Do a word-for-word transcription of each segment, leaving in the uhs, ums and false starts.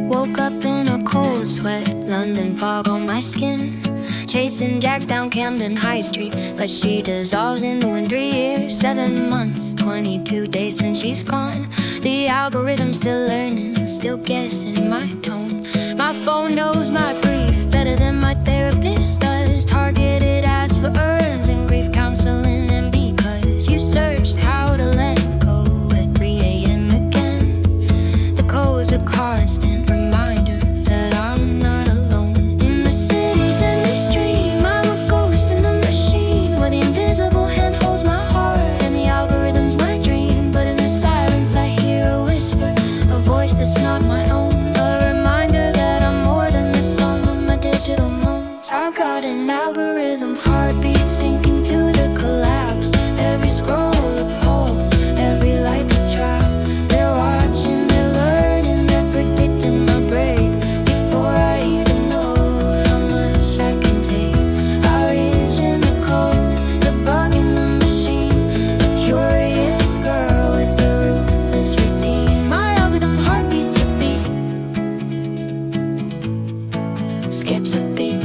Woke up in a cold sweat, London fog on my skin. Chasing jacks down Camden High Street, but she dissolves in the wind. Three years, seven months, twenty-two days since she's gone. The algorithm's still learning, still guessing my tone. My phone knows my brief better than my therapist does. Targeted ads for earns and grief counseling. And because you searched how to let go at three a m again, the code's a constant reminder that I'm not alone. In the city's endless stream, I'm a ghost in the machine, where the invisible hand holds my heart and the algorithm's my dream. But in the silence I hear a whisper, a voice that's not my own, a reminder that I'm more than the sum of my digital moans. I've got an algorithm heartbeat sinking to the collapse. Every scroll a pulse, every like a trap. They're watching, they're learning, they're predicting my break before I even know how much I can take. Original code, the bug in the machine, a curious girl with a ruthless routine. My algorithm heartbeats a beat, skips a beat.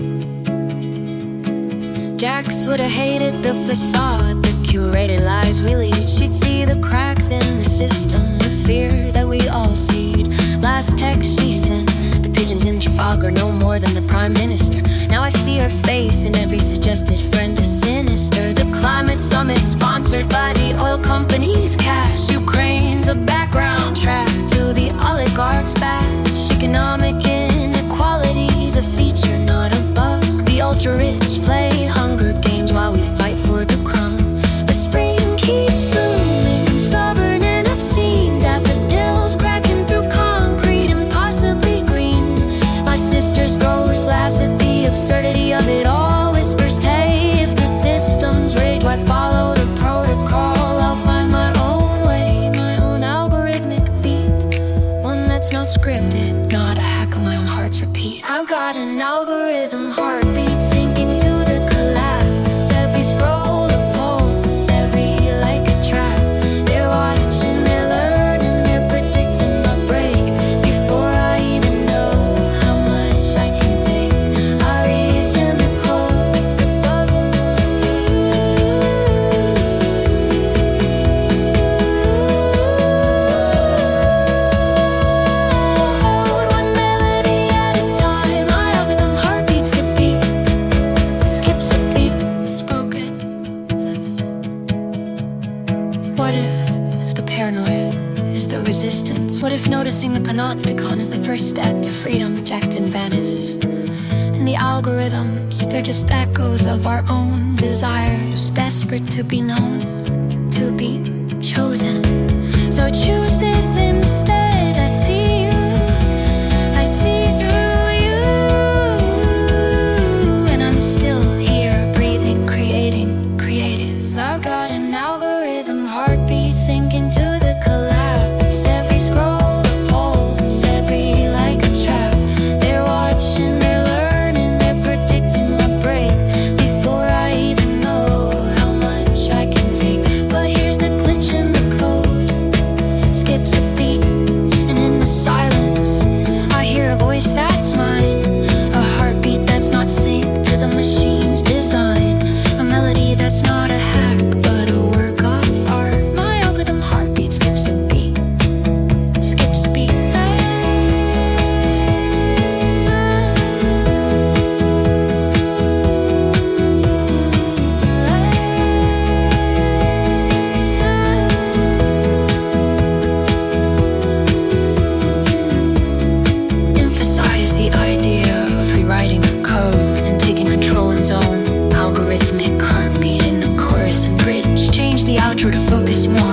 Jax would've hated the facade, the curated lies we lead. She'd see the cracks in the system, the fear that we all seed. Last text she sent, the pigeons in Trafalgar no more than the Prime Minister. Now I see her face in every suggested friend is sinister. The climate summit sponsored by the oil company's cash. Ukraine's a background track to the oligarchs' bash. Economic inequality's a feature, not a bug. The ultra-rich play Hunger Games while we fight for the crumb. But spring keeps blooming, stubborn and obscene. Daffodils cracking through concrete, impossibly green. My sister's ghost laughs at the absurdity of it all. Whispers, hey, if the system's rigged, why follow the protocol? I'll find my own way, my own algorithmic beat, one that's not scripted, not a hack of my own heart's repeat. I've got an algorithm heartbeat sinking to the collapse. Every scroll a pulse, every like a trap. They're watching, they're learning, they're predicting my break before I even know how much I can take. I reach in the code, the bubble. One melody at a time. My algorithm heartbeats skip beat, skips a beat, spoken. What if the paranoia is the resistance? What if noticing the panopticon is the first step to freedom? Jacks didn't vanish, and the algorithms, they're just echoes of our own desires, desperate to be known, to be chosen. So choose this instead. I see you, I see through you, and I'm still here, breathing, creating, creative. I've got an algorithm heartbeat sinking to the collapse. Every scroll a pulse, every like a trap. They're watching, they're learning, they're predicting my break before I even know how much I can take. But here's the glitch in the code, skips a beat, and in the silence I hear a voice that's mine, a heartbeat that's not synced to the machine's design, a melody that's not a hack but a work of art. My algorithm heartbeat skips a beat, skips a beat. Emphasize the idea of rewriting the code and taking control in zone. Algorithmic heartbeat in the chorus and bridge. Change the outro to focus more